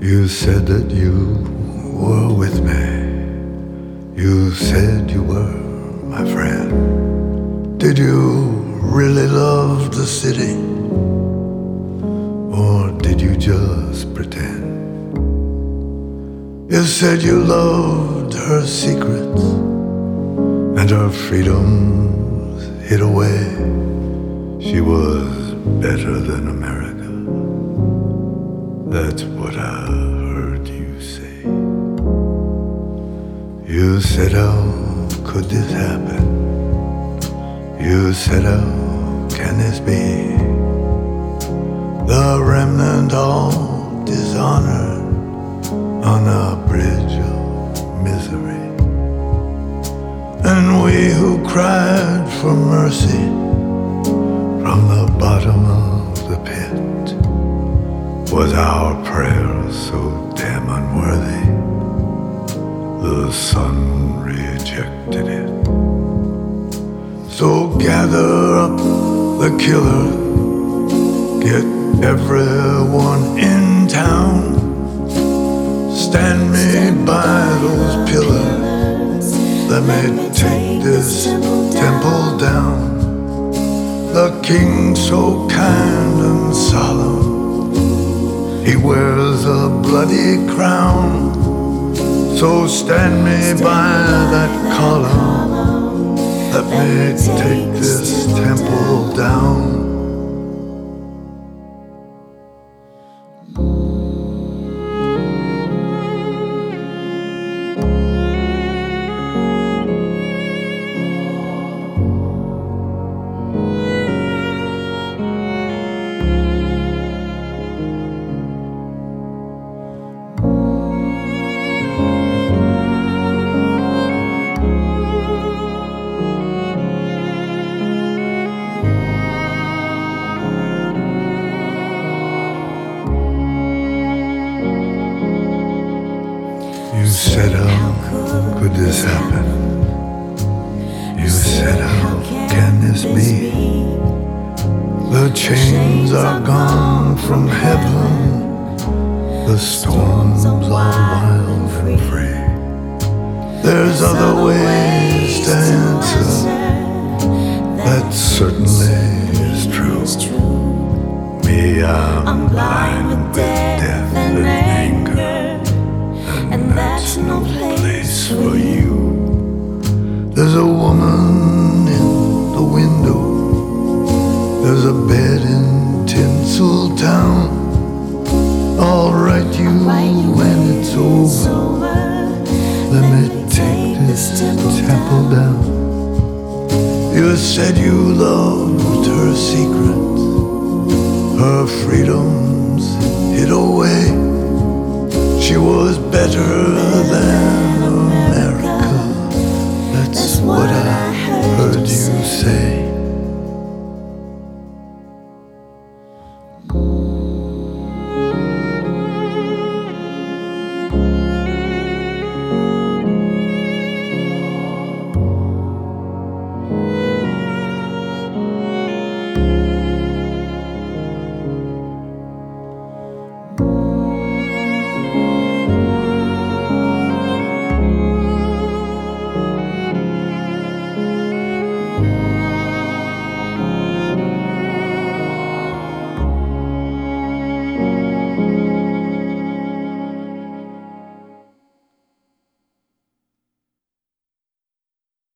You said that you were with me. You said you were my friend. Did you really love the city? Or did you just pretend? You said you loved her secrets and her freedoms hid away. She was better than America. That's what I heard you say. You said, how could this happen? You said, how can this be? The remnant all dishonored on a bridge of misery. And we who cried for mercy from the bottom of the pit, was our prayer so damn unworthy, the sun rejected it. So gather up the killer, get everyone in town, stand me by those pillars, let me take this temple down. The king so kind and solemn, he wears a bloody crown. So stand me by that column, let me take this temple down. You said, how could this happen? You said, how can this be? The chains are gone from heaven, the storms all wild and free. There's other ways to answer, that certainly is true. Me, I'm blind with death and anger, and that's no place for you. There's a woman in the window, there's a bed in Tinseltown. I'll write you when it's over, let me take this temple down. You said you loved her secrets, her freedoms hid away. She was better than America. That's what I heard you say.